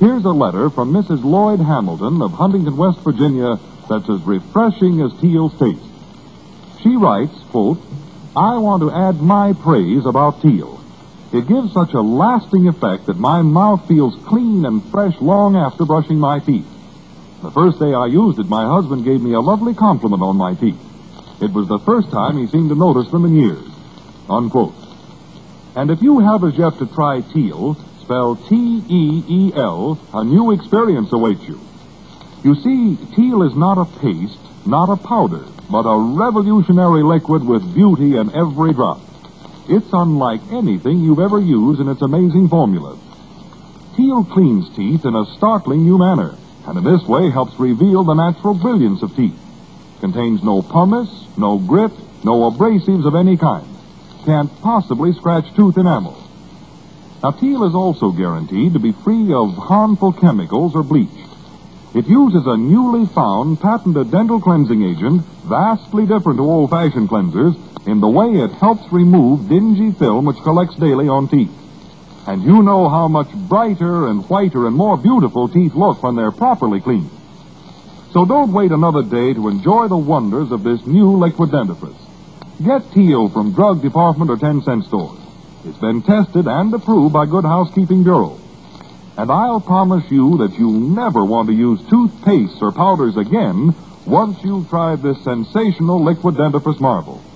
Here's a letter from Mrs. Lloyd Hamilton of Huntington, West Virginia, that's as refreshing as Teal's taste. She writes, quote, I want to add my praise about Teal. It gives such a lasting effect that my mouth feels clean and fresh long after brushing my teeth. The first day I used it, my husband gave me a lovely compliment on my teeth. It was the first time he seemed to notice them in years. Unquote. And if you have as yet to try Teal, spelled T-E-E-L, a new experience awaits you. You see, Teal is not a paste, not a powder, but a revolutionary liquid with beauty in every drop. It's unlike anything you've ever used in its amazing formula. Teal cleans teeth in a startling new manner, and in this way helps reveal the natural brilliance of teeth. Contains no pumice, no grit, no abrasives of any kind. Can't possibly scratch tooth enamel. Now, Teal is also guaranteed to be free of harmful chemicals or bleach. It uses a newly found patented dental cleansing agent, vastly different to old-fashioned cleansers, in the way it helps remove dingy film which collects daily on teeth. And you know how much brighter and whiter and more beautiful teeth look when they're properly cleaned. So don't wait another day to enjoy the wonders of this new liquid dentifrice. Get Teal from drug department or 10-cent stores. It's been tested and approved by Good Housekeeping Bureau. And I'll promise you that you'll never want to use toothpastes or powders again once you've tried this sensational liquid dentifrice marvel.